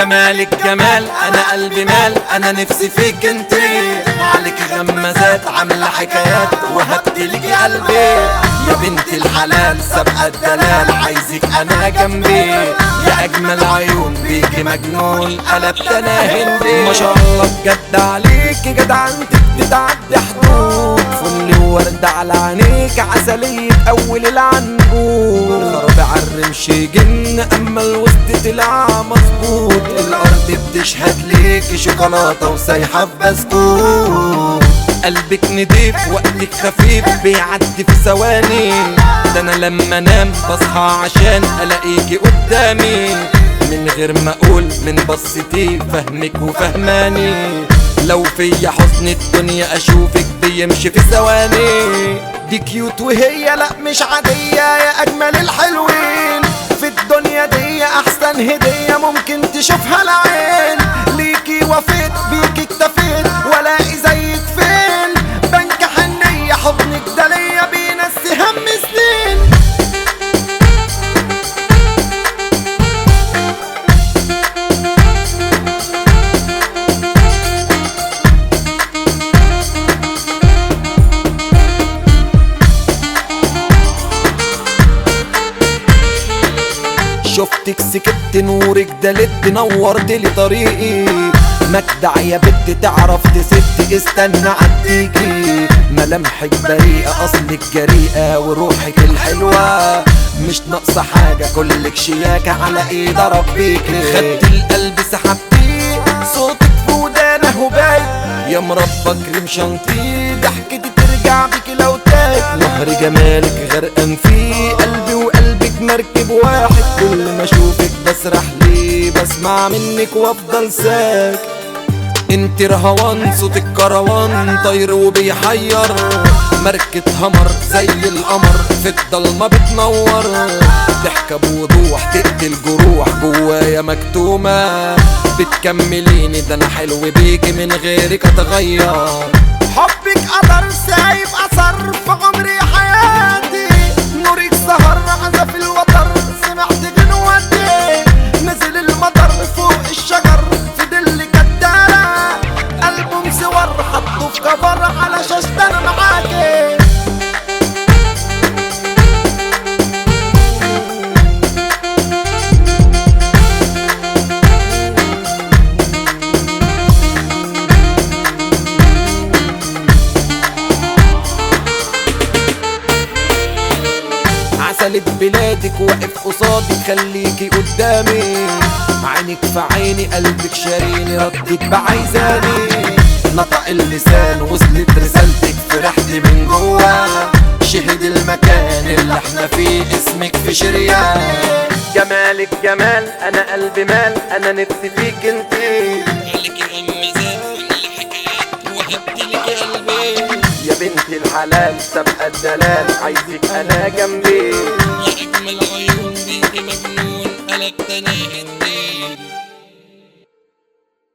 جمالك جمال، انا قلبي مال، انا نفسي فيك انتي. عليك غمازات عاملة حكايات وهبتلك قلبي. يا بنت الحلال سابقة الدلال، عايزك انا جنبي. يا اجمل عيون بيكي مجنون، قلبت انا هندي. ما شاء الله بجد عليكي، جدعنتك تتعدي حدود. فل وورد على عينيك، عسلية اول العنقود. الغرب عالرمش جن، اما الوسط طلع مظبوط. الارض بتشهد ليكي شوكولاتة وسايحة في بسكوت. قلبك نضيف وقتك خفيف، بيعدي في ثواني. ده انا لما انام بصحى عشان الاقيكي قدامي. من غير ما اقول من بصتي فهمك وفهماني. لو فيا حسن الدنيا اشوفك بيمشي في ثواني. دي كيوت وهي لا مش عادية، يا اجمل الحلوين في الدنيا دي. احسن هدية ممكن تشوفها العين. ليكي وفيت بيكي اكتفيت، والاقي زيك فين؟ بنك حنية حضنك ده ليا بينسي هم سنين. شفتك سكت نورك دلت نورت لي طريقي. مجدع يا بنت تعرف تسد، استنى عديكي. ملامحك بريئة اصلك جريئة، وروحك الحلوة مش ناقصة حاجة. كلك شياكة على ايد ربيكي. خدت القلب سحبتيه، صوتك في ودانه باين. يا مربى كريم شانتيه، ضحكتي ترجع بيكي لو تاه. نهر جمالك غرقان فيه، قلبي وقلبك مركب واحد. كل ما اشوفك بسرح ليه، بسمع منك وافضل ساك. انت رهوان صوتك كروان، طير وبيحير. مركة همر زي القمر، في الضلمة بتنور. ضحكة بوضوح تقتل جروح جوايا مكتومة. بتكمليني ده انا حلو بيكي، من غيرك اتغير. حبك قدر سايب اثر في عمري حياتي. نورك سهر عزف الوتر، سمعت غنوتي. نزل المطر فوق الشجر في دل كدارة. ألبوم صور حطه في كفر على شاشة انا معاكي. عسلة بلادك واقف قصادك، خليكي قدامي. عينك في عيني قلبك شاريني، ردك بعايزاني. نطق اللسان وصلت رسالتك، فرحت من جوا. شهد المكان اللي احنا فيه، اسمك في شريان. جمالك جمال، انا قلبي مال، انا نفسي فيك انتي. عليك غمازات عاملة حكايات وهبتلك قلبي. يا بنت الحلال سابقة الدلال، عايزك انا جنبي. يا اجمل عيون بيكي مجنون، قلبت انا هندي.